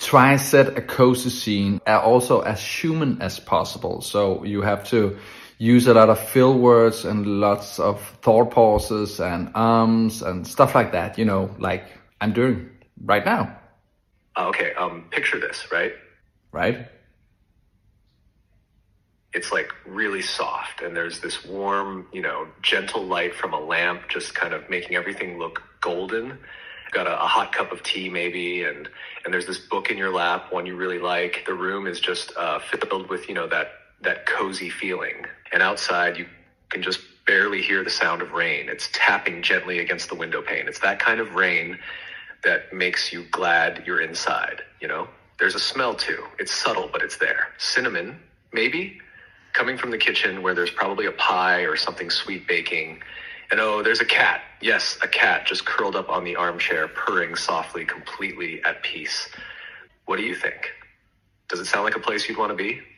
try set a cozy scene also as human as possible. So you have to use a lot of fill words and lots of thought pauses and and stuff like that, you know, like I'm doing right now. Okay, picture this, right? Right? It's like really soft, and there's this warm, gentle light from a lamp just kind of making everything look golden. Got a hot cup of tea maybe, and there's this book in your lap, one you really like. The room is just filled with, that cozy feeling. And outside you can just barely hear the sound of rain. It's tapping gently against the window pane. It's that kind of rain that makes you glad you're inside, There's a smell too. It's subtle, but it's there. Cinnamon, maybe, coming from the kitchen where there's probably a pie or something sweet baking. And oh, there's a cat. Yes, a cat just curled up on the armchair, purring softly, completely at peace. What do you think? Does it sound like a place you'd want to be?